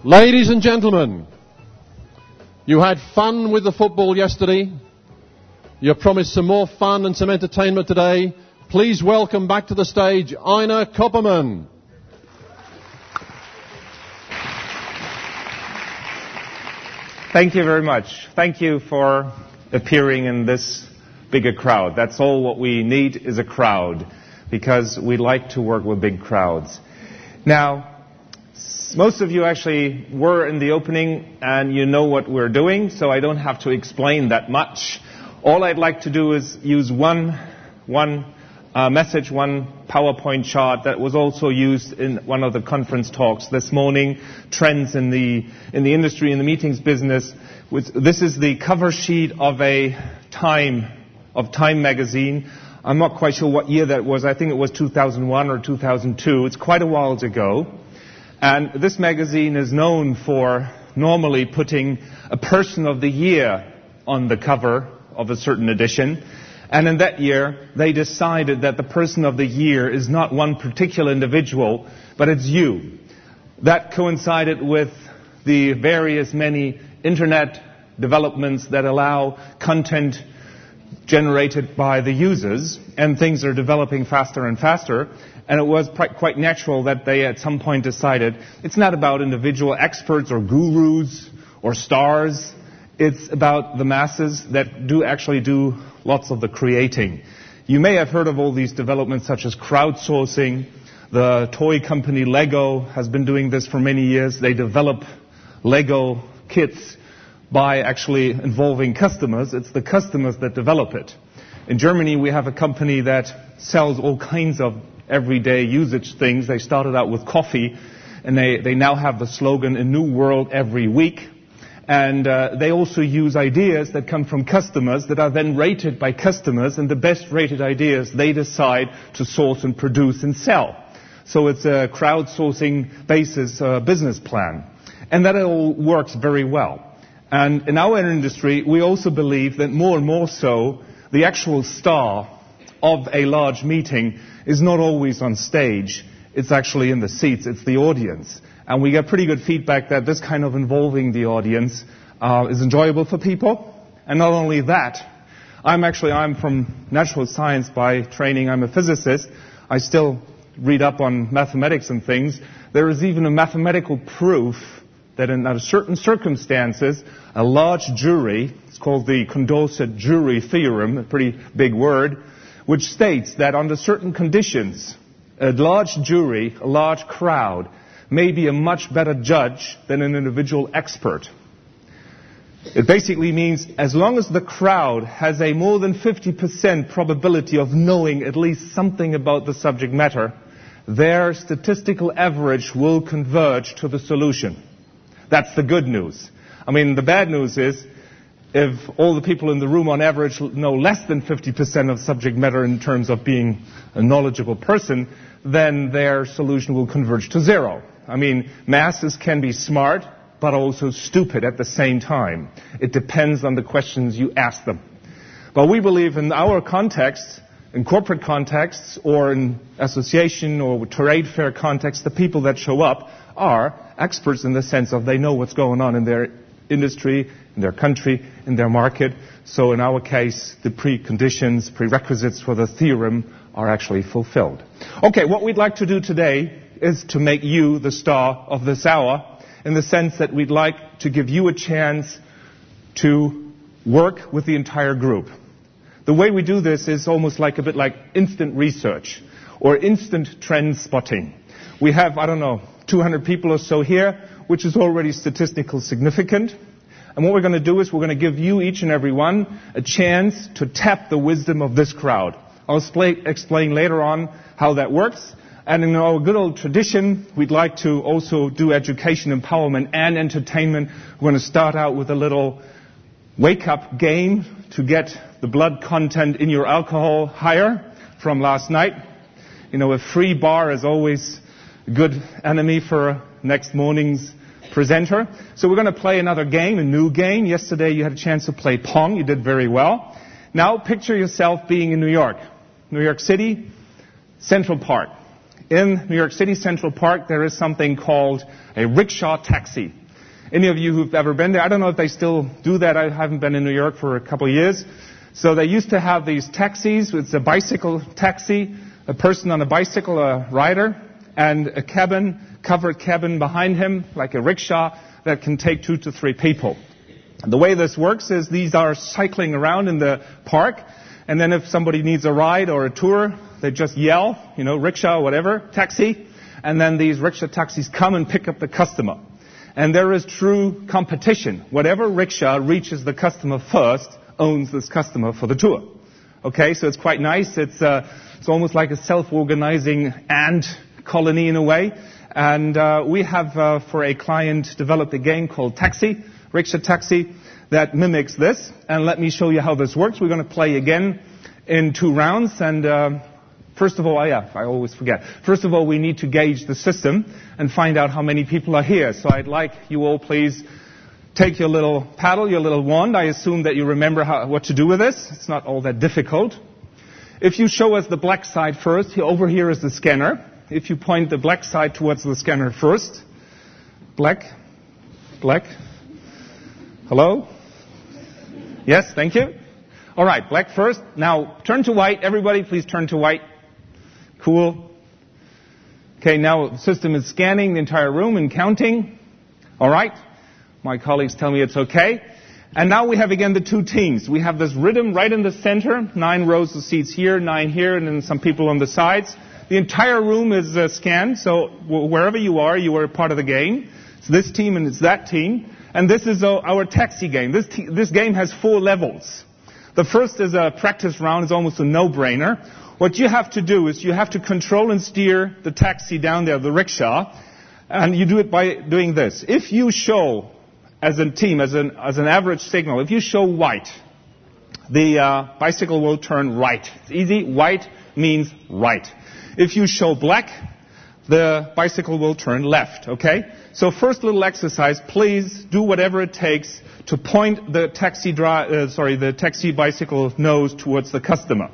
Ladies and gentlemen, you had fun with the football yesterday. You're promised some more fun and some entertainment today. Please welcome back to the stage Ina Kopperman. Thank you very much. Thank you for appearing in this bigger crowd. That's all what we need is a crowd, because we like to work with big crowds. Now, most of you actually were in the opening and you know what we're doing, so I don't have to explain that much. All I'd like to do is use one message, one PowerPoint chart that was also used in one of the conference talks this morning, trends in the industry, in the meetings business. This is the cover sheet of Time magazine. I'm not quite sure what year that was. I think it was 2001 or 2002. It's quite a while ago. And this magazine is known for normally putting a person of the year on the cover of a certain edition. And in that year, they decided that the person of the year is not one particular individual, but it's you. That coincided with the various many internet developments that allow content generated by the users, and things are developing faster and faster. And it was quite natural that they at some point decided it's not about individual experts or gurus or stars. It's about the masses that do actually do lots of the creating. You may have heard of all these developments such as crowdsourcing. The toy company Lego has been doing this for many years. They develop Lego kits by actually involving customers. It's the customers that develop it. In Germany, we have a company that sells all kinds of everyday usage things. They started out with coffee, and they now have the slogan, "A new world every week." And they also use ideas that come from customers that are then rated by customers, and the best rated ideas they decide to source and produce and sell. So it's a crowdsourcing basis business plan. And that all works very well. And in our industry, we also believe that more and more so, the actual star of a large meeting is not always on stage. It's actually in the seats. It's the audience. And we get pretty good feedback that this kind of involving the audience is enjoyable for people. And not only that, I'm from natural science by training. I'm a physicist. I still read up on mathematics and things. There is even a mathematical proof that in certain circumstances, a large jury, it's called the Condorcet jury theorem, a pretty big word, which states that under certain conditions, a large jury, a large crowd, may be a much better judge than an individual expert. It basically means as long as the crowd has a more than 50% probability of knowing at least something about the subject matter, their statistical average will converge to the solution. That's the good news. I mean, the bad news is if all the people in the room on average know less than 50% of subject matter in terms of being a knowledgeable person, then their solution will converge to zero. I mean, masses can be smart, but also stupid at the same time. It depends on the questions you ask them. But we believe in our context, in corporate contexts, or in association or trade fair contexts, the people that show up are experts in the sense of they know what's going on in their industry, in their country, in their market. So in our case, the prerequisites for the theorem are actually fulfilled. Okay, what we'd like to do today is to make you the star of this hour, in the sense that we'd like to give you a chance to work with the entire group. The way we do this is almost like a bit like instant research or instant trend spotting. We have, 200 people or so here, which is already statistically significant. And what we're going to do is we're going to give you, each and every one, a chance to tap the wisdom of this crowd. I'll explain later on how that works. And in our good old tradition, we'd like to also do education, empowerment, and entertainment. We're going to start out with a little wake-up game to get the blood content in your alcohol higher from last night. A free bar is always a good enemy for next morning's presenter. So we're going to play another game, a new game. Yesterday you had a chance to play Pong. You did very well. Now picture yourself being in New York City, Central Park. in New York City Central Park, there is something called a rickshaw taxi. Any of you who've ever been there, I don't know if they still do that. I haven't been in New York for a couple of years. So they used to have these taxis. It's a bicycle taxi, a person on a bicycle, a rider, and a cabin, covered cabin behind him, like a rickshaw, that can take 2 to 3 people. The way this works is these are cycling around in the park, and then if somebody needs a ride or a tour, they just yell, rickshaw, whatever, taxi, and then these rickshaw taxis come and pick up the customer. And there is true competition. Whatever rickshaw reaches the customer first owns this customer for the tour. Okay, so it's quite nice. It's almost like a self-organizing ant colony in a way. And we have, for a client, developed a game called Taxi, Rickshaw Taxi, that mimics this. And let me show you how this works. We're going to play again in 2 rounds. And first of all, I always forget. First of all, we need to gauge the system and find out how many people are here. So I'd like you all, please, take your little paddle, your little wand. I assume that you remember what to do with this. It's not all that difficult. If you show us the black side first, over here is the scanner. If you point the black side towards the scanner first. Black. Hello? Yes, thank you. All right, black first. Now, turn to white. Everybody, please turn to white. Cool. Okay, now the system is scanning the entire room and counting. All right. My colleagues tell me it's okay. And now we have again the 2 teams. We have this rhythm right in the center. 9 rows of seats here, 9 here, and then some people on the sides. The entire room is scanned, so wherever you are part of the game. It's this team and it's that team. And this is our taxi game. This game has 4 levels. The first is a practice round. It's almost a no-brainer. What you have to do is you have to control and steer the taxi down there, the rickshaw, and you do it by doing this. If you show, as a team, as an average signal, if you show white, the bicycle will turn right. It's easy. White means right. If you show black, the bicycle will turn left. Okay? So first little exercise, please do whatever it takes to point the taxi bicycle nose towards the customer.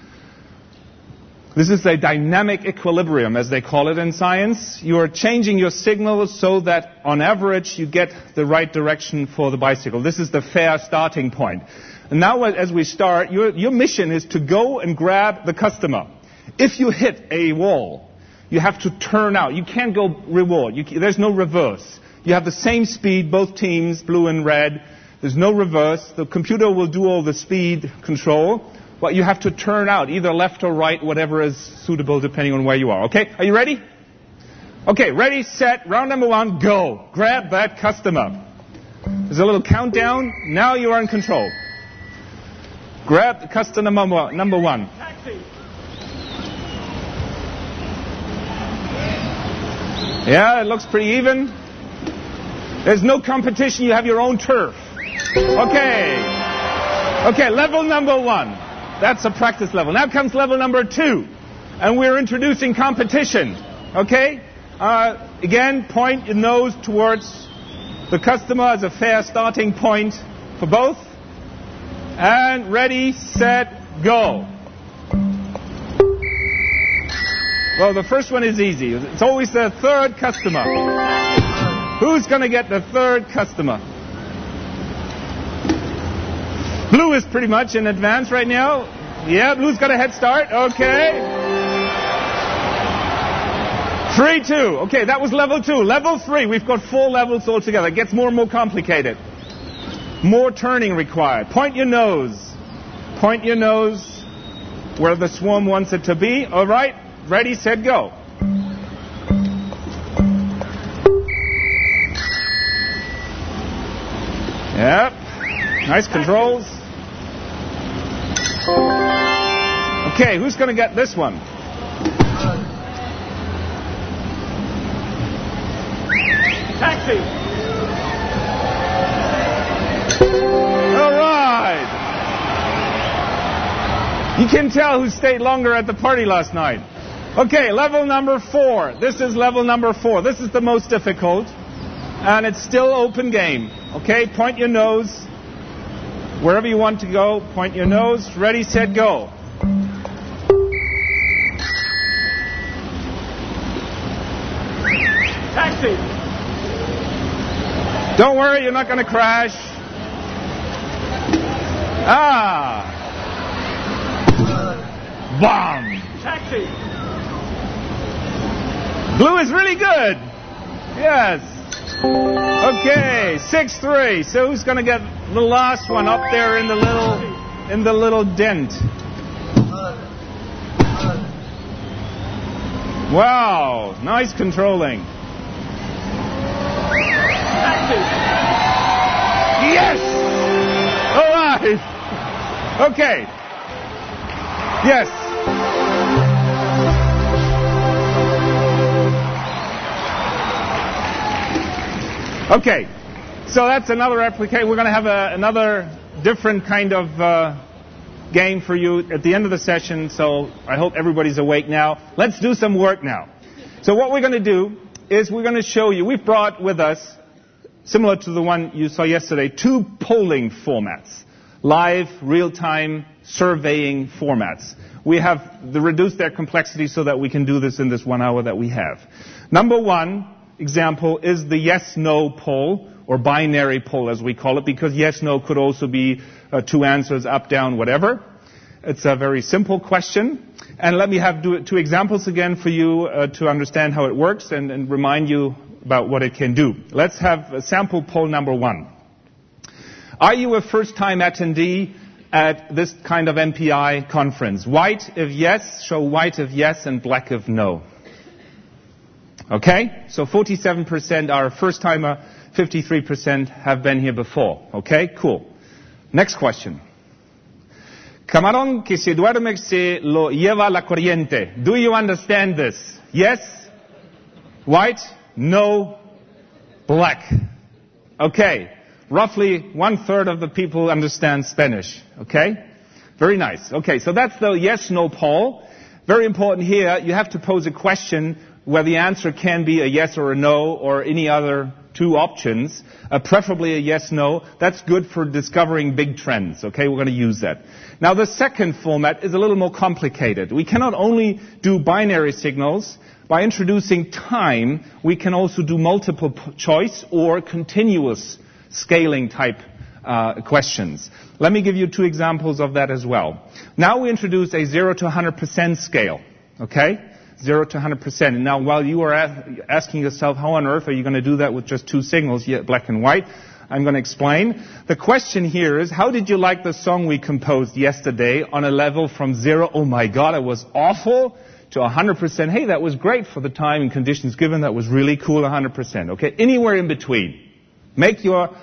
This is a dynamic equilibrium, as they call it in science. You are changing your signal so that, on average, you get the right direction for the bicycle. This is the fair starting point. And now, as we start, your mission is to go and grab the customer. If you hit a wall, you have to turn out. You can't go reward. There's no reverse. You have the same speed, both teams, blue and red. There's no reverse. The computer will do all the speed control. But you have to turn out, either left or right, whatever is suitable depending on where you are. Okay? Are you ready? Okay, ready, set, round number 1, go. Grab that customer. There's a little countdown. Now you are in control. Grab the customer number 1. Taxi. Yeah, it looks pretty even. There's no competition. You have your own turf. Okay, level number 1. That's a practice level. Now comes level number 2. And we're introducing competition. Okay? Again, point your nose towards the customer as a fair starting point for both. And ready, set, go. Well, the first one is easy. It's always the third customer. Who's going to get the third customer? Blue is pretty much in advance right now. Yeah, blue's got a head start. Okay. 3-2. Okay, that was level 2. Level 3, we've got 4 levels altogether. It gets more and more complicated. More turning required. Point your nose. Point your nose where the swarm wants it to be. All right. Ready, set, go. Yep. Nice controls. Okay, who's going to get this one? Taxi. All right. You can tell who stayed longer at the party last night. Okay, level number 4. This is level number 4. This is the most difficult. And it's still open game. Okay, point your nose. Wherever you want to go, point your nose. Ready, set, go. Taxi! Don't worry, you're not going to crash. Ah! Bomb! Taxi! Blue is really good. Yes. Okay, 6-3. So who's going to get the last one up there in the little dent? Wow, nice controlling. Yes! All right. Okay. Yes. Okay. So that's another application. We're going to have another different kind of game for you at the end of the session. So I hope everybody's awake now. Let's do some work now. So what we're going to do is we're going to show you. We've brought with us, similar to the one you saw yesterday, 2 polling formats. Live, real-time, surveying formats. We have reduced their complexity so that we can do this in this 1 hour that we have. Number 1 example is the yes-no poll, or binary poll as we call it, because yes-no could also be 2 answers, up, down, whatever. It's a very simple question. And let me do 2 examples again for you to understand how it works and remind you about what it can do. Let's have a sample poll number 1. Are you a first-time attendee at this kind of MPI conference? White if yes, show white if yes, and black if no. Okay? So 47% are a first-timer, 53% have been here before. Okay? Cool. Next question. Camarón que se duerme se lo lleva la corriente. Do you understand this? Yes? White? No? Black? Okay. Roughly 1/3 of the people understand Spanish. Okay? Very nice. Okay, so that's the yes-no poll. Very important here, you have to pose a question where the answer can be a yes or a no or any other 2 options, preferably a yes-no. That's good for discovering big trends. Okay, we're going to use that. Now the second format is a little more complicated. We cannot only do binary signals. By introducing time, we can also do multiple choice or continuous scaling type questions. Let me give you 2 examples of that as well. Now we introduce a 0 to 100% scale. Okay? 0 to 100%. And now while you are asking yourself, how on earth are you going to do that with just 2 signals, black and white? I'm going to explain. The question here is, how did you like the song we composed yesterday on a level from 0, oh my God, it was awful, to 100%, hey, that was great for the time and conditions given, that was really cool, 100%. Okay? Anywhere in between. Make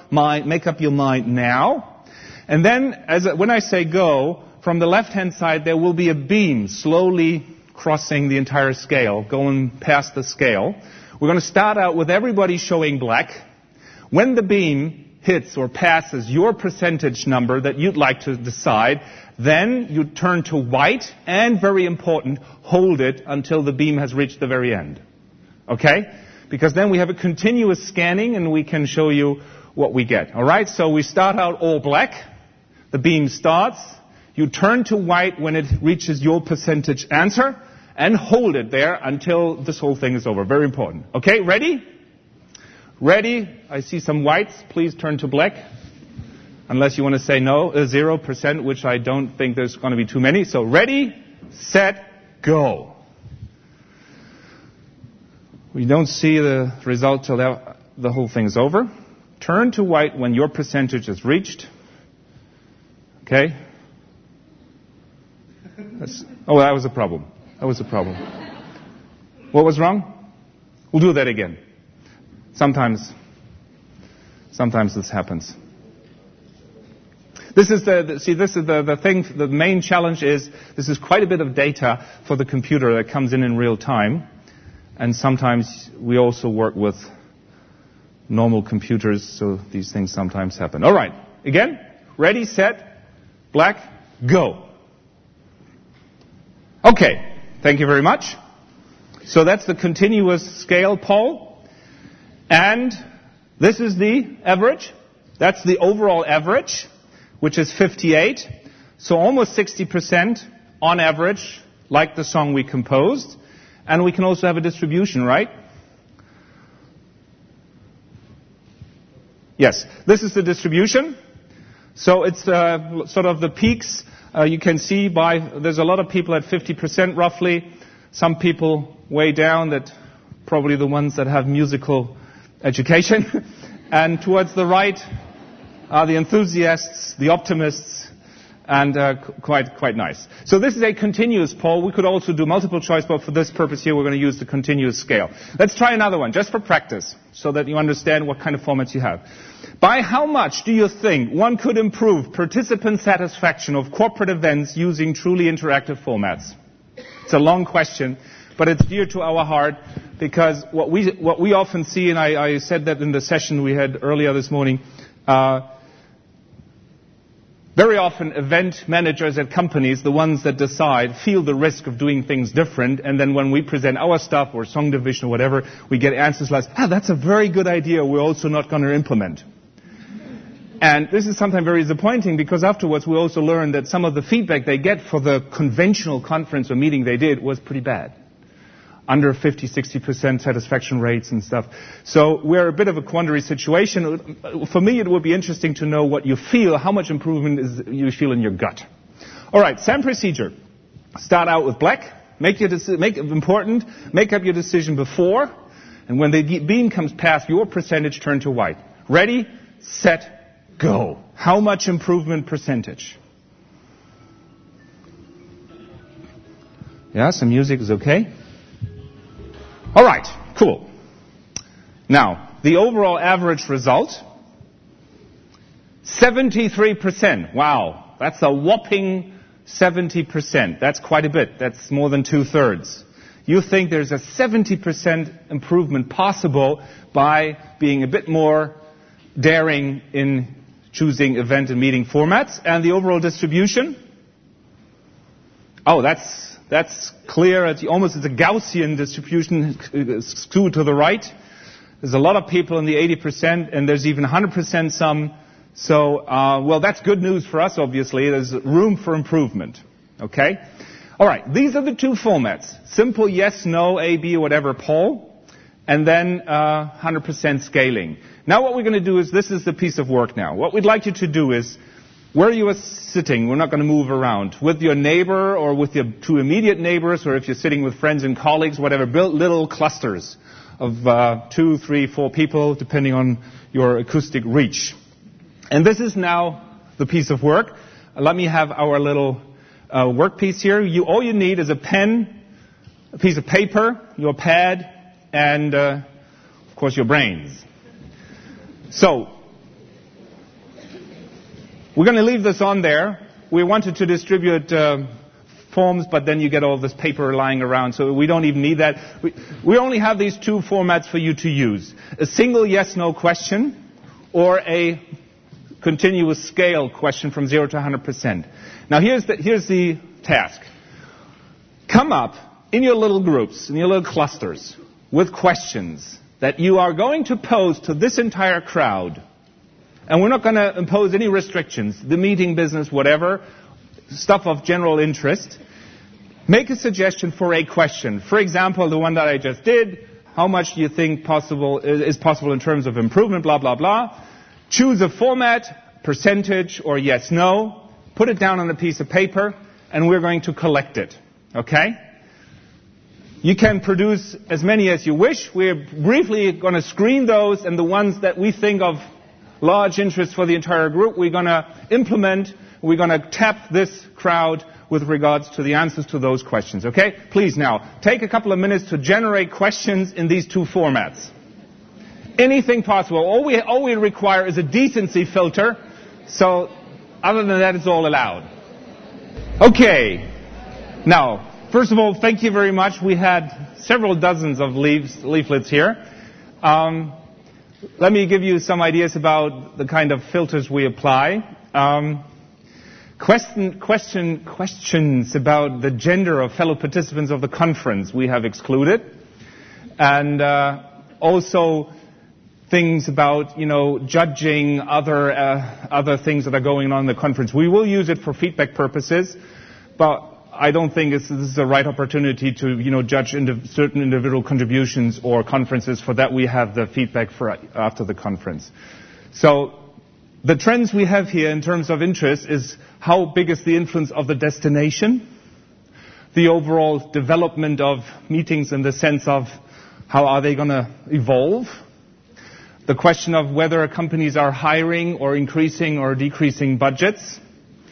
up your mind now. And then, when I say go, from the left-hand side, there will be a beam slowly crossing the entire scale, going past the scale. We're going to start out with everybody showing black. When the beam hits or passes your percentage number that you'd like to decide, then you turn to white, and very important, hold it until the beam has reached the very end. Okay? Because then we have a continuous scanning and we can show you what we get. Alright, so we start out all black. The beam starts. You turn to white when it reaches your percentage answer and hold it there until this whole thing is over. Very important. Okay, ready? Ready? I see some whites. Please turn to black. Unless you want to say no, 0%, which I don't think there's going to be too many. So ready, set, go. We don't see the result till the whole thing is over. Turn to white when your percentage is reached. Okay? That was a problem. That was a problem. What was wrong? We'll do that again. Sometimes this happens. This is the thing, the main challenge is, this is quite a bit of data for the computer that comes in real time. And sometimes we also work with normal computers, so these things sometimes happen. All right. Again, ready, set, black, go. Okay. Thank you very much. So that's the continuous scale poll. And this is the average. That's the overall average, which is 58. So almost 60% on average, like the song we composed. And we can also have a distribution, right? Yes, this is the distribution. So it's sort of the peaks. You can see there's a lot of people at 50% roughly. Some people way down, that probably the ones that have musical education. And towards the right are the enthusiasts, the optimists, and quite nice. So this is a continuous poll. We could also do multiple choice, but for this purpose here, we're going to use the continuous scale. Let's try another one, just for practice, so that you understand what kind of formats you have. By how much do you think one could improve participant satisfaction of corporate events using truly interactive formats? It's a long question, but it's dear to our heart, because what we often see, and I said that in the session we had earlier this morning, very often event managers at companies, the ones that decide, feel the risk of doing things different, and then when we present our stuff or song division or whatever, we get answers like, that's a very good idea, we're also not going to implement. And this is sometimes very disappointing, because afterwards we also learn that some of the feedback they get for the conventional conference or meeting they did was pretty bad. Under 50-60% satisfaction rates and stuff. So we're a bit of a quandary situation. For me, it would be interesting to know what you feel, how much improvement you feel in your gut. All right, same procedure. Start out with black. Make up your decision before, and when the beam comes past your percentage, turn to white. Ready, set, go. How much improvement percentage? Yeah, some music is okay. All right, cool. Now, the overall average result, 73%. Wow, that's a whopping 70%. That's quite a bit. That's more than 2/3. You think there's a 70% improvement possible by being a bit more daring in choosing event and meeting formats. And the overall distribution? Oh, that's clear. It's a Gaussian distribution, skewed to the right. There's a lot of people in the 80%, and there's even 100% some. So, well, that's good news for us, obviously. There's room for improvement. Okay? All right, these are the two formats. Simple yes, no, A, B, or whatever poll, and then 100% scaling. Now what we're going to do is, this is the piece of work now. What we'd like you to do is, where you are sitting, we're not going to move around, with your neighbor or with your two immediate neighbors, or if you're sitting with friends and colleagues, whatever, build little clusters of 2, 3, 4 people, depending on your acoustic reach. And this is now the piece of work. Let me have our little work piece here. All you need is a pen, a piece of paper, your pad, and, of course, your brains. So, we're going to leave this on there. We wanted to distribute forms, but then you get all this paper lying around, so we don't even need that. We only have these two formats for you to use. A single yes-no question, or a continuous scale question from 0 to 100%. Now here's the task. Come up in your little groups, in your little clusters, with questions that you are going to pose to this entire crowd. And we're not going to impose any restrictions, the meeting business, whatever, stuff of general interest. Make a suggestion for a question. For example, the one that I just did, how much do you think is possible in terms of improvement, blah, blah, blah. Choose a format, percentage, or yes, no. Put it down on a piece of paper, and we're going to collect it. Okay? You can produce as many as you wish. We're briefly going to screen those, and the ones that we think of large interest for the entire group, we're going to implement, we're going to tap this crowd with regards to the answers to those questions. Okay? Please now, take a couple of minutes to generate questions in these two formats. Anything possible. All we require is a decency filter, so other than that, it's all allowed. Okay. Now, first of all, thank you very much. We had several dozens of leaflets here. Let me give you some ideas about the kind of filters we apply. Questions about the gender of fellow participants of the conference we have excluded. And also things about, judging other things that are going on in the conference. We will use it for feedback purposes, but I don't think this is the right opportunity to, judge certain individual contributions or conferences. For that, we have the feedback for after the conference. So the trends we have here in terms of interest is how big is the influence of the destination, the overall development of meetings in the sense of how are they going to evolve, the question of whether companies are hiring or increasing or decreasing budgets,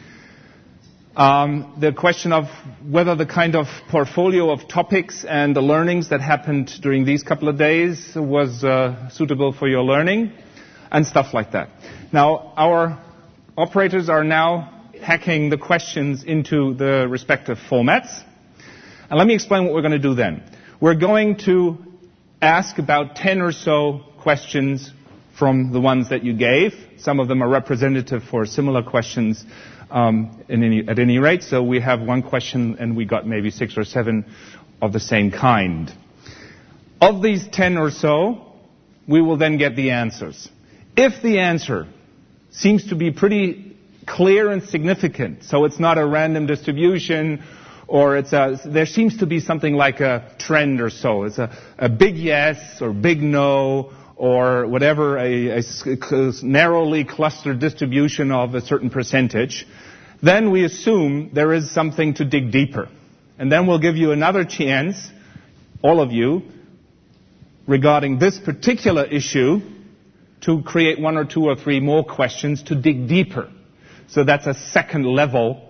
the question of whether the kind of portfolio of topics and the learnings that happened during these couple of days was suitable for your learning, and stuff like that. Now, our operators are now hacking the questions into the respective formats. And let me explain what we're going to do then. We're going to ask about 10 or so questions from the ones that you gave. Some of them are representative for similar questions at any rate. So we have one question and we got maybe 6 or 7 of the same kind. Of these 10 or so, we will then get the answers. If the answer seems to be pretty clear and significant, so it's not a random distribution, or there seems to be something like a trend or so. It's a big yes or big no or whatever, a narrowly clustered distribution of a certain percentage. Then we assume there is something to dig deeper. And then we'll give you another chance, all of you, regarding this particular issue, to create 1 or 2 or 3 more questions to dig deeper. So that's a second level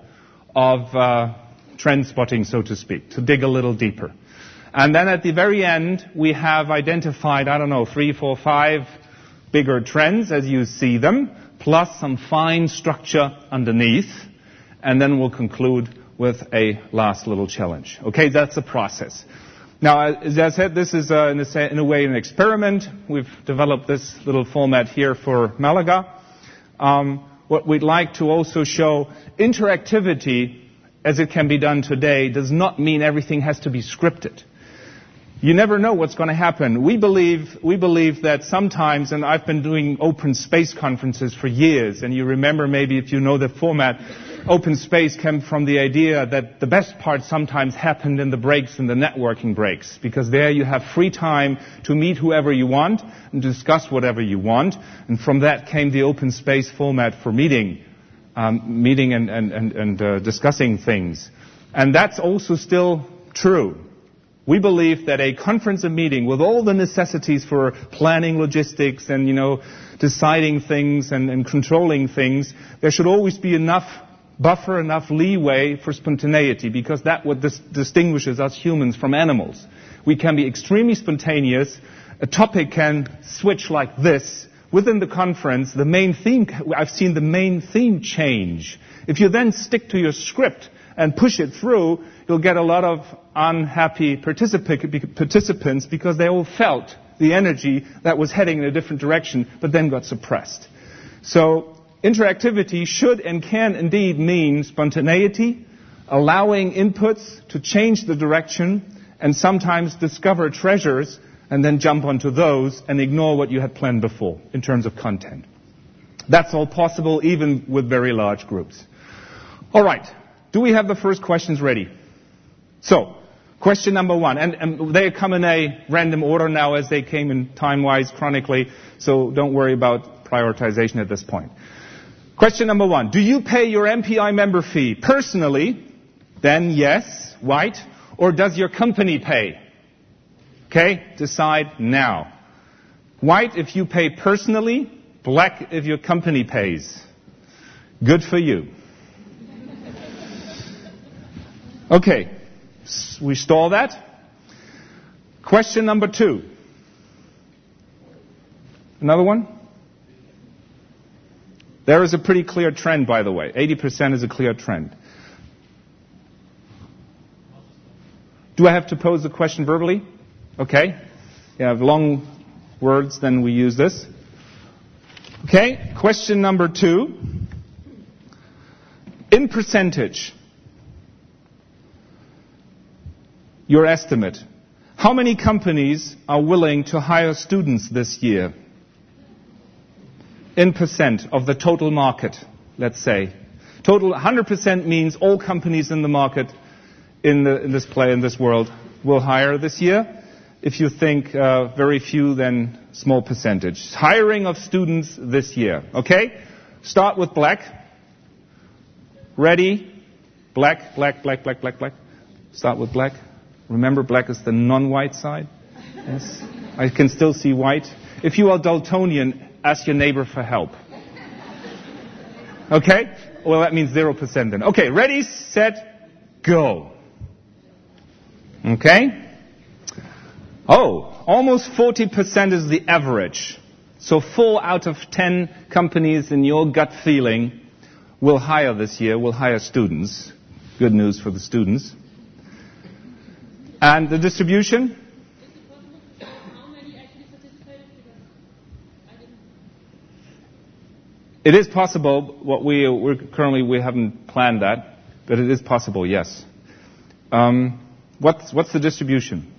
of trend spotting, so to speak, to dig a little deeper. And then at the very end, we have identified, 3, 4, 5 bigger trends as you see them, plus some fine structure underneath. And then we'll conclude with a last little challenge. Okay, that's the process. Now, as I said, this is in a way an experiment. We've developed this little format here for Malaga. What we'd like to also show, interactivity, as it can be done today, does not mean everything has to be scripted. You never know what's going to happen. We believe that sometimes, and I've been doing open space conferences for years, and you remember maybe if you know the format, open space came from the idea that the best part sometimes happened in the breaks, in the networking breaks, because there you have free time to meet whoever you want and discuss whatever you want, and from that came the open space format for meeting and discussing things. And that's also still true. We believe that a conference and meeting with all the necessities for planning logistics and, deciding things and controlling things, there should always be enough buffer, enough leeway for spontaneity, because that's what distinguishes us humans from animals. We can be extremely spontaneous. A topic can switch like this. Within the conference, I've seen the main theme change. If you then stick to your script and push it through, you'll get a lot of unhappy participants because they all felt the energy that was heading in a different direction, but then got suppressed. So interactivity should and can indeed mean spontaneity, allowing inputs to change the direction, and sometimes discover treasures and then jump onto those and ignore what you had planned before in terms of content. That's all possible even with very large groups. All right. Do we have the first questions ready? So, question number 1. And they come in a random order now as they came in time-wise, chronically, so don't worry about prioritization at this point. Question number 1. Do you pay your MPI member fee personally? Then yes, white. Or does your company pay? Okay, decide now. White if you pay personally, black if your company pays. Good for you. Okay, we stall that. Question number 2. Another one? There is a pretty clear trend, by the way. 80% is a clear trend. Do I have to pose the question verbally? Okay. You have long words, then we use this. Okay, question number 2. In percentage, your estimate. How many companies are willing to hire students this year? In percent of the total market, let's say. Total 100% means all companies in the market in this world will hire this year. If you think very few, then small percentage. Hiring of students this year. Okay? Start with black. Ready? Black, black, black, black, black, black. Start with black. Remember, black is the non-white side. Yes. I can still see white. If you are Daltonian, ask your neighbor for help. Okay? Well, that means 0% then. Okay, ready, set, go. Okay? Oh, almost 40% is the average. So 4 out of 10 companies in your gut feeling will hire this year, will hire students. Good news for the students. And the distribution? It is possible. What we haven't planned that, but it is possible. Yes. What's the distribution?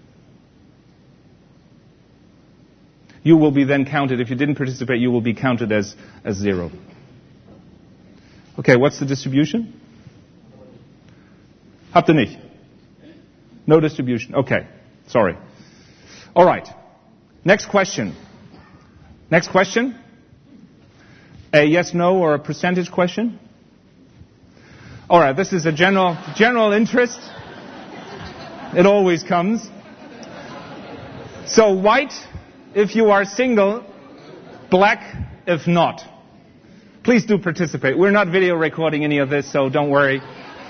You will be then counted. If you didn't participate, you will be counted as 0. Okay. What's the distribution? Habt ihr nicht? No distribution. Okay. Sorry. All right. Next question. Next question. A yes, no, or a percentage question? All right, this is a general interest. It always comes. So white if you are single, black if not. Please do participate. We're not video recording any of this, so don't worry.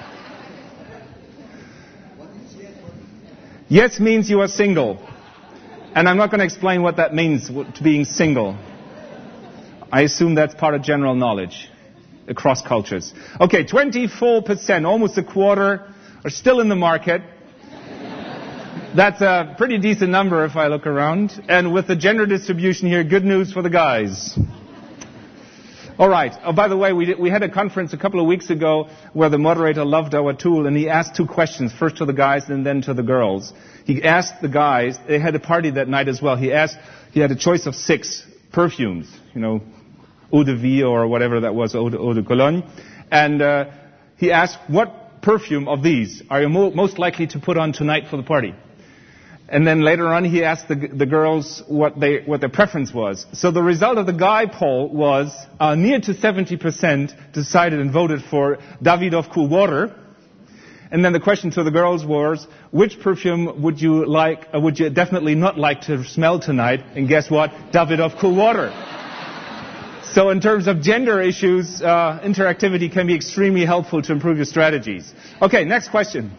Yes means you are single. And I'm not going to explain what that means, to being single. I assume that's part of general knowledge across cultures. Okay, 24%, almost a quarter, are still in the market. That's a pretty decent number if I look around. And with the gender distribution here, good news for the guys. All right. Oh, by the way, we had a conference a couple of weeks ago where the moderator loved our tool, and he asked 2 questions, first to the guys and then to the girls. He asked the guys, they had a party that night as well, he had a choice of 6 perfumes, Eau de Vie or whatever that was, Eau de Cologne. And he asked, what perfume of these are you most likely to put on tonight for the party? And then later on he asked the girls what their preference was. So the result of the guy poll was near to 70% decided and voted for Davidoff Cool Water. And then the question to the girls was, which perfume would you definitely not like to smell tonight? And guess what? Davidoff Cool Water. So in terms of gender issues, interactivity can be extremely helpful to improve your strategies. Okay, next question.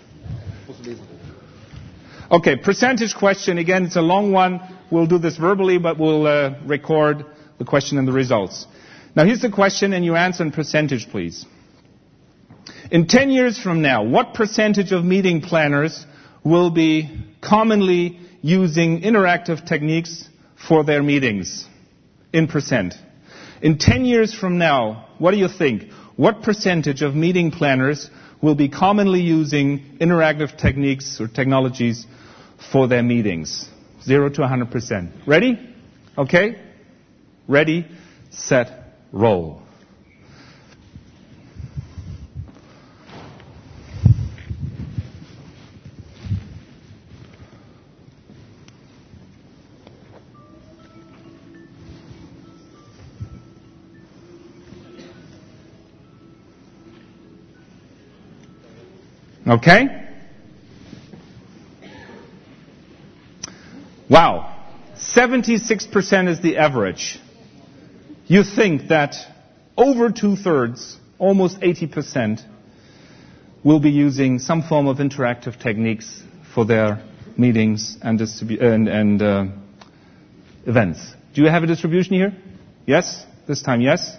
Okay, percentage question. Again, it's a long one. We'll do this verbally, but we'll record the question and the results. Now, here's the question, and you answer in percentage, please. In 10 years from now, what percentage of meeting planners will be commonly using interactive techniques for their meetings? In percent. In 10 years from now, what do you think? What percentage of meeting planners will be commonly using interactive techniques or technologies for their meetings? 0 to 100%. Ready? Okay? Ready, set, roll. Okay? Wow. 76% is the average. You think that over 2/3, almost 80%, will be using some form of interactive techniques for their meetings and events. Do you have a distribution here? Yes? This time, yes?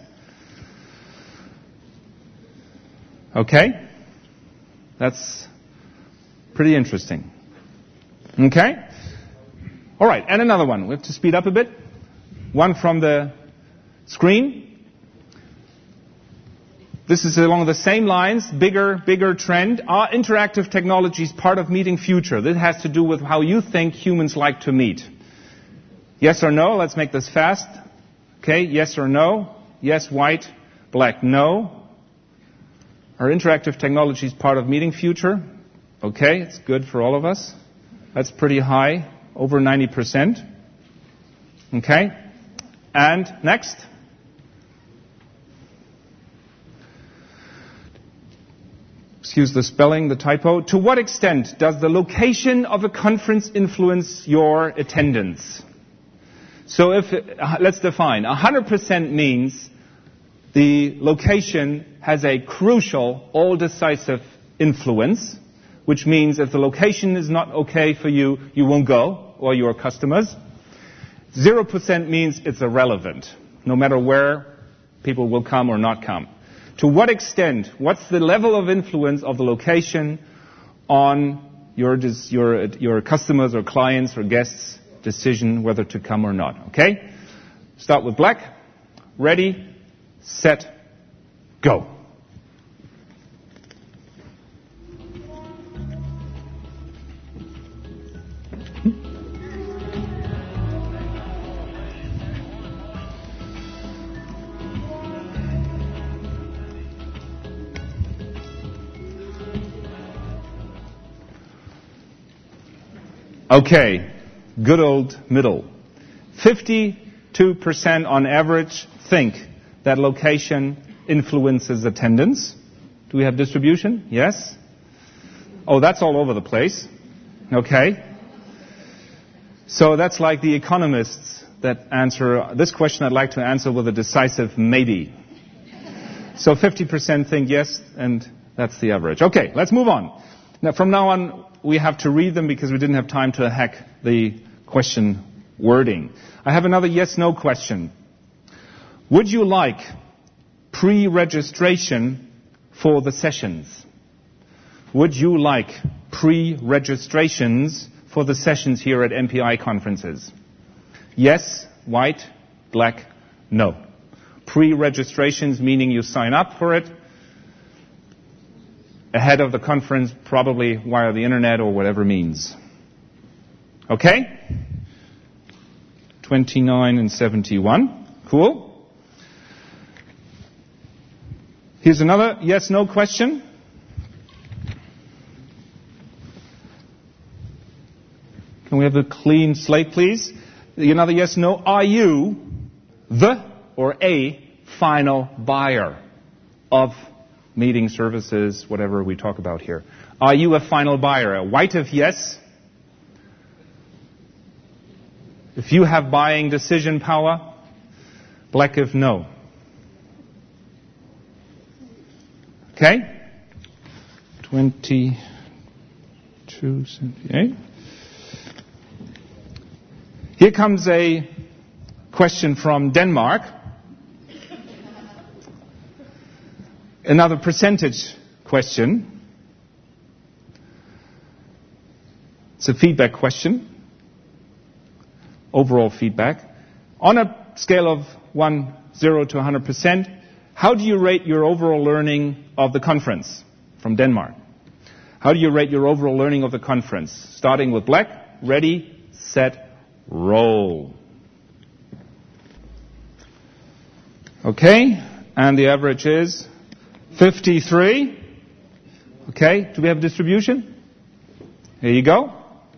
Okay? That's pretty interesting. Okay? All right, and another one. We have to speed up a bit. One from the screen. This is along the same lines, bigger trend. Are interactive technologies part of meeting future? This has to do with how you think humans like to meet. Yes or no? Let's make this fast. Okay, yes or no? Yes, white, black, no. Are interactive technologies part of meeting future? Okay, it's good for all of us. That's pretty high. over 90%. Okay. And next. Excuse the spelling, the typo. To what extent does the location of a conference influence your attendance? So let's define. 100% means the location has a crucial, all-decisive influence, which means if the location is not okay for you, you won't go, or your customers. 0% means it's irrelevant, no matter where people will come or not come. To what extent, what's the level of influence of the location on your customers or clients or guests' decision whether to come or not? Okay? Start with black. Ready, set, go. Okay, good old middle. 52% on average think that location influences attendance. Do we have distribution? Yes? Oh, that's all over the place. Okay. So that's like the economists that answer this question. I'd like to answer with a decisive maybe. So 50% think yes, and that's the average. Okay, let's move on. Now, from now on, we have to read them because we didn't have time to hack the question wording. I have another yes-no question. Would you like pre-registration for the sessions? Would you like pre-registrations for the sessions here at MPI conferences? Yes, white, black, no. Pre-registrations meaning you sign up for it ahead of the conference, probably via the internet or whatever means. Okay? 29 and 71. Cool. Here's another yes-no question. Can we have a clean slate, please? Another yes-no. Are you the or a final buyer of meeting services, whatever we talk about here? Are you a final buyer? A white if yes. If you have buying decision power, black if no. Okay? 2278. Here comes a question from Denmark. Another percentage question. It's a feedback question. Overall feedback. On a scale of 0 to 100%, how do you rate your overall learning of the conference? From Denmark. How do you rate your overall learning of the conference? Starting with black. Ready, set, roll. Okay, and the average is 53. Okay, do we have distribution? Here you go.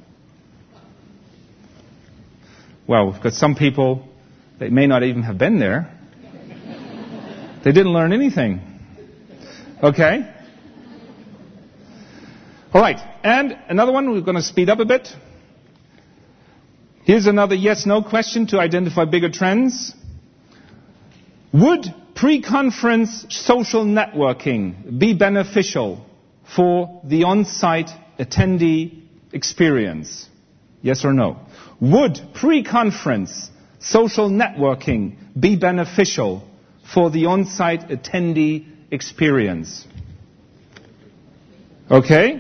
Well, we've got some people that may not even have been there. They didn't learn anything. Okay. All right, and another one, we're going to speed up a bit. Here's another yes-no question to identify bigger trends. Would pre-conference social networking be beneficial for the on-site attendee experience? Yes or no? Would pre-conference social networking be beneficial for the on-site attendee experience? Okay?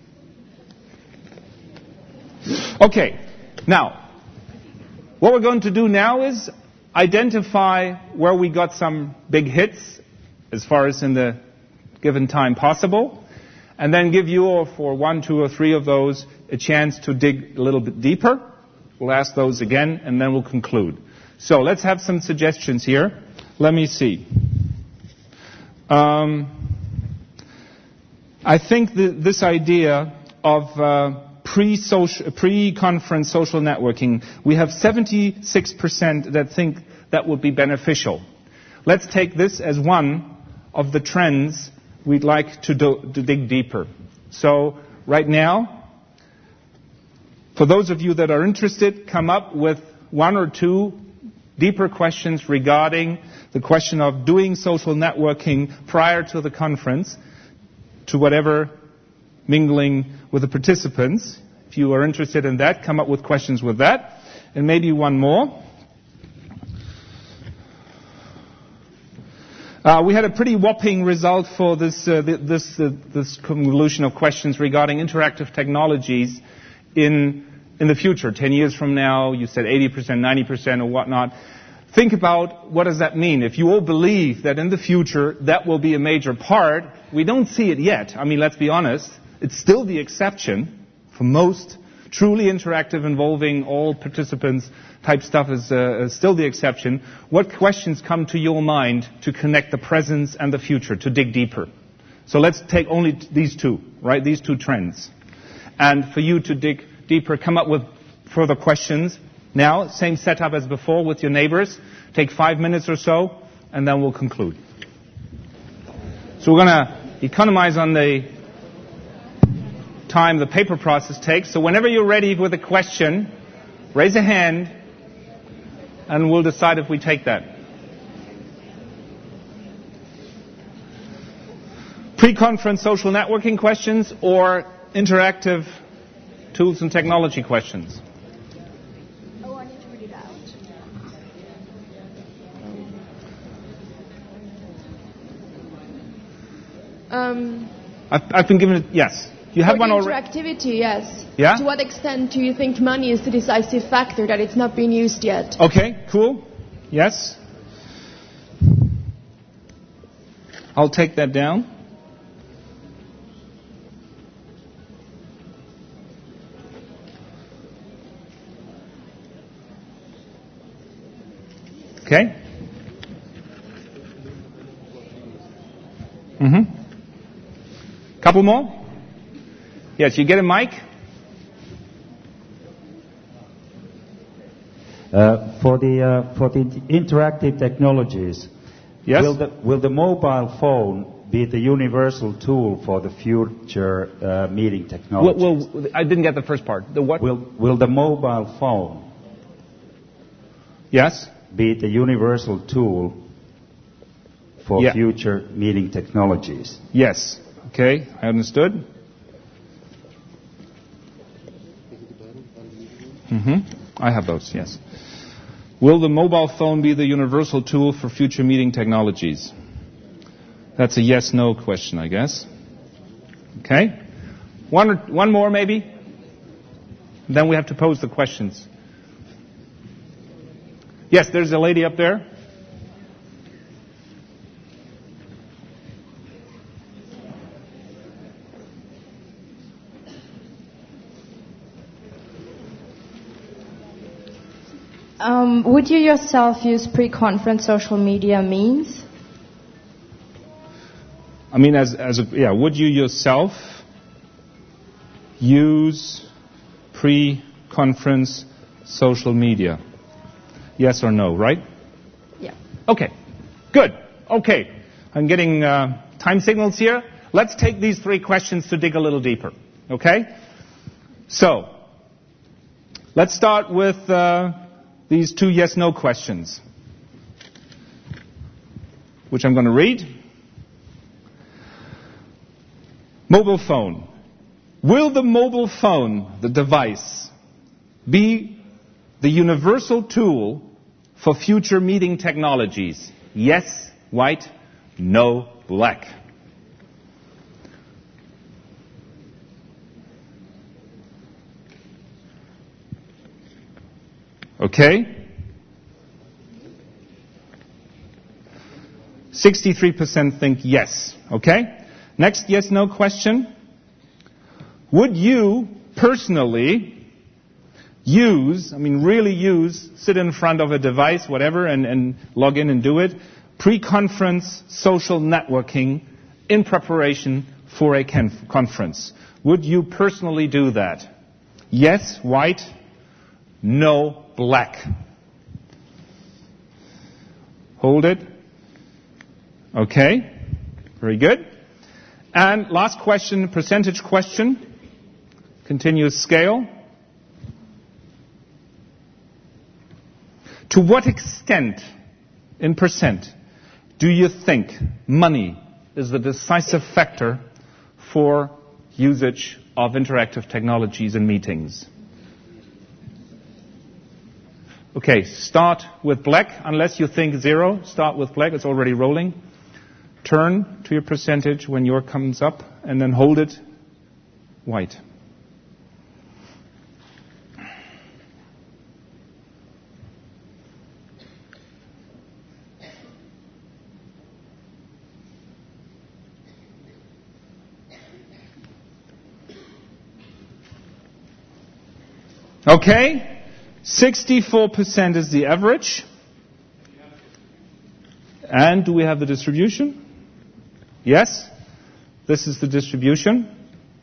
Okay. Now, what we're going to do now is identify where we got some big hits as far as in the given time possible, and then give you, or for 1, 2, or 3 of those, a chance to dig a little bit deeper. We'll ask those again, and then we'll conclude. So let's have some suggestions here. Let me see. I think this idea of pre-conference social networking, we have 76% that think that would be beneficial. Let's take this as one of the trends we'd like to dig deeper. So right now, for those of you that are interested, come up with one or two deeper questions regarding the question of doing social networking prior to the conference, to whatever mingling with the participants. If you are interested in that, come up with questions with that. And maybe one more. We had a pretty whopping result for this convolution of questions regarding interactive technologies in the future. 10 years from now, you said 80%, 90% or whatnot. Think about what does that mean. If you all believe that in the future that will be a major part, we don't see it yet. I mean, let's be honest. It's still the exception for most. Truly interactive, involving all participants type stuff is still the exception. What questions come to your mind to connect the present and the future, to dig deeper? So let's take only these two, right? These two trends. And for you to dig deeper, come up with further questions. Now, same setup as before with your neighbors. Take 5 minutes or so, and then we'll conclude. So we're going to economize on the time the paper process takes. So whenever you're ready with a question, raise a hand, and we'll decide if we take that. Pre-conference social networking questions or interactive tools and technology questions? I've been given it, yes. You have one already? Interactivity, yes. Yeah? To what extent do you think money is the decisive factor that it's not being used yet? Okay, cool. Yes. I'll take that down. Okay. Couple more? Yes, you get a mic? For the interactive technologies, yes? will the mobile phone be the universal tool for the future meeting technologies? Well, I didn't get the first part. The what? Will the mobile phone yes? be the universal tool for future meeting technologies? Yes. Okay, I understood. I have those, yes. Will the mobile phone be the universal tool for future meeting technologies? That's a yes-no question, I guess. Okay. One more, maybe? Then we have to pose the questions. Yes, there's a lady up there. Would you yourself use pre-conference social media means? I mean, would you yourself use pre-conference social media? Yes or no, right? Yeah. Okay, good. Okay, I'm getting time signals here. Let's take these three questions to dig a little deeper, okay? So, let's start with these two yes-no questions, which I'm going to read. Mobile phone. Will the mobile phone, the device, be the universal tool for future meeting technologies? Yes, white. No, black. Okay? 63% think yes. Okay? Next yes-no question. Would you personally sit in front of a device, whatever, and log in and do it, pre-conference social networking in preparation for a conference? Would you personally do that? Yes, white. No, black. Hold it. Okay. Very good. And last question, percentage question. Continuous scale. To what extent, in percent, do you think money is the decisive factor for usage of interactive technologies in meetings? Okay, start with black. Unless you think 0, start with black. It's already rolling. Turn to your percentage when your comes up, and then hold it white. Okay, 64% is the average. And do we have the distribution? Yes, this is the distribution.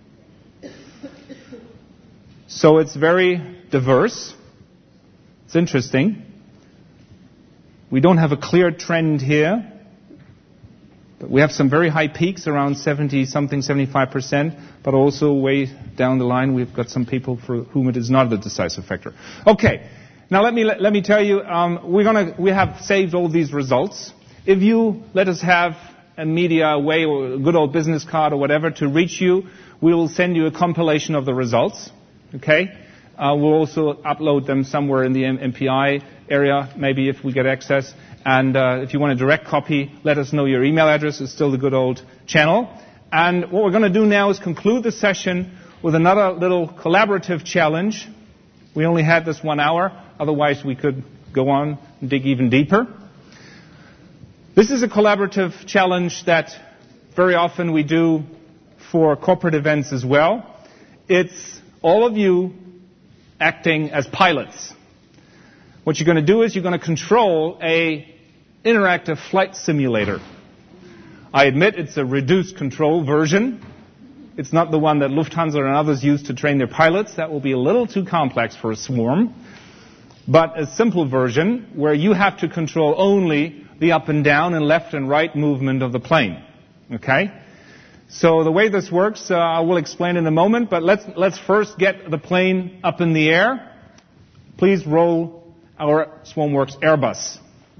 So it's very diverse. It's interesting. We don't have a clear trend here, but we have some very high peaks around 70-something, 75%, but also way down the line we've got some people for whom it is not a decisive factor. Okay, now let me tell you, we have saved all these results. If you let us have a media way or a good old business card or whatever to reach you, we will send you a compilation of the results. Okay? We'll also upload them somewhere in the MPI area, maybe if we get access. And if you want a direct copy, let us know your email address. It's still the good old channel. And what we're going to do now is conclude the session with another little collaborative challenge. We only had this 1 hour. Otherwise, we could go on and dig even deeper. This is a collaborative challenge that very often we do for corporate events as well. It's all of you acting as pilots. What you're going to do is you're going to control an interactive flight simulator. I admit it's a reduced control version. It's not the one that Lufthansa and others use to train their pilots. That will be a little too complex for a swarm. But a simple version where you have to control only the up and down and left and right movement of the plane. Okay? So the way this works, I will explain in a moment, but let's first get the plane up in the air. Please roll our SwarmWorks Airbus.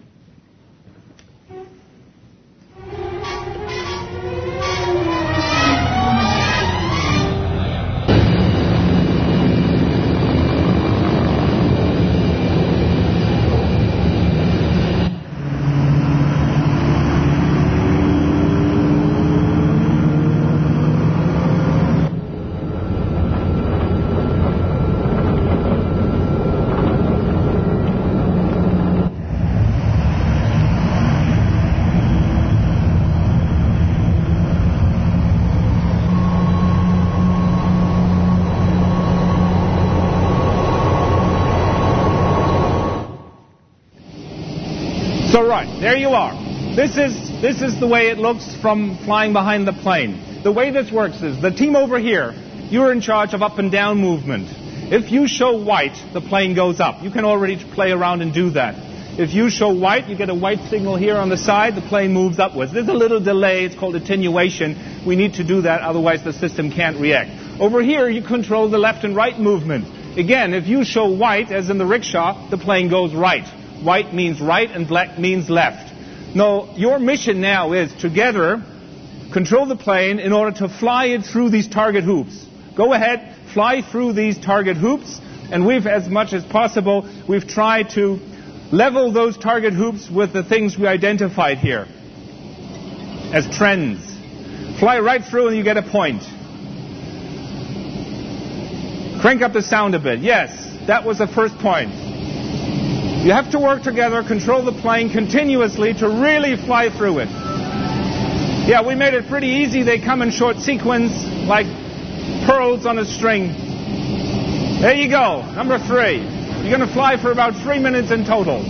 So right, there you are. This is the way it looks from flying behind the plane. The way this works is, the team over here, you're in charge of up and down movement. If you show white, the plane goes up. You can already play around and do that. If you show white, you get a white signal here on the side, the plane moves upwards. There's a little delay, it's called attenuation. We need to do that, otherwise the system can't react. Over here, you control the left and right movement. Again, if you show white, as in the rickshaw, the plane goes right. White means right and black means left. Now, your mission now is together control the plane in order to fly it through these target hoops. Go ahead, fly through these target hoops, and we've, as much as possible, we've tried to level those target hoops with the things we identified here as trends. Fly right through and you get a point. Crank up the sound a bit. Yes, that was the first point. You have to work together, control the plane continuously to really fly through it. Yeah, we made it pretty easy. They come in short sequence like pearls on a string. There you go, number 3. You're going to fly for about 3 minutes in total.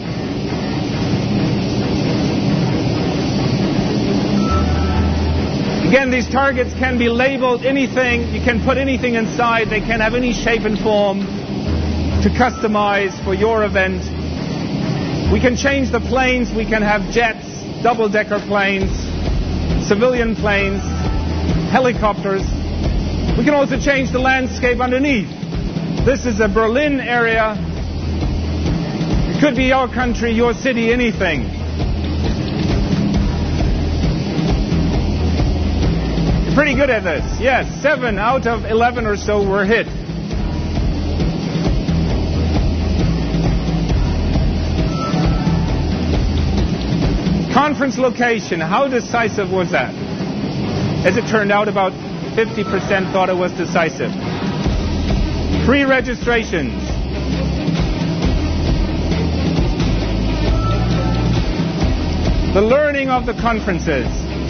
Again, these targets can be labeled anything. You can put anything inside. They can have any shape and form to customize for your event. We can change the planes. We can have jets, double-decker planes, civilian planes, helicopters. We can also change the landscape underneath. This is a Berlin area. It could be your country, your city, anything. You're pretty good at this. Yes, 7 out of 11 or so were hit. Conference location, how decisive was that? As it turned out, about 50% thought it was decisive. Pre-registrations. The learning of the conferences.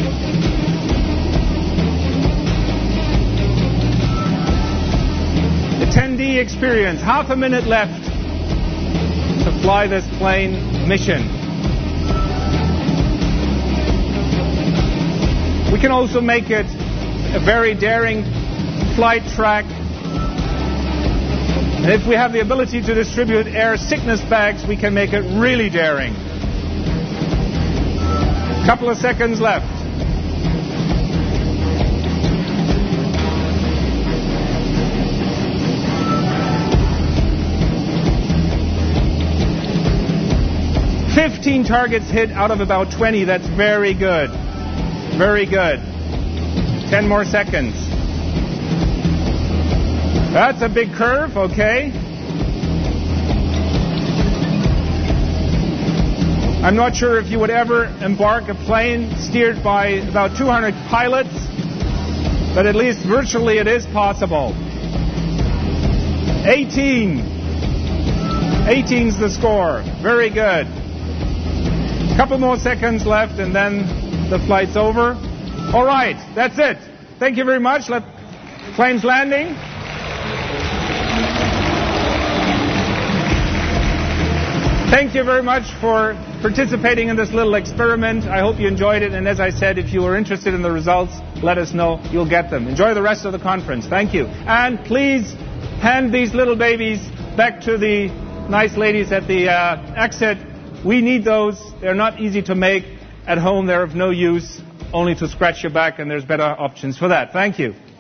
Attendee experience. Half a minute left to fly this plane mission. We can also make it a very daring flight track. And if we have the ability to distribute air sickness bags, we can make it really daring. A couple of seconds left. "15 targets hit out of about 20. That's very good. Very good. 10 more seconds. That's a big curve, okay. I'm not sure if you would ever embark a plane steered by about 200 pilots, but at least virtually it is possible. 18. 18's the score. Very good. A couple more seconds left and then the flight's over. All right, that's it. Thank you very much. Plane's landing. Thank you very much for participating in this little experiment. I hope you enjoyed it. And as I said, if you are interested in the results, let us know. You'll get them. Enjoy the rest of the conference. Thank you. And please hand these little babies back to the nice ladies at the exit. We need those. They're not easy to make. At home, they're of no use, only to scratch your back, and there's better options for that. Thank you.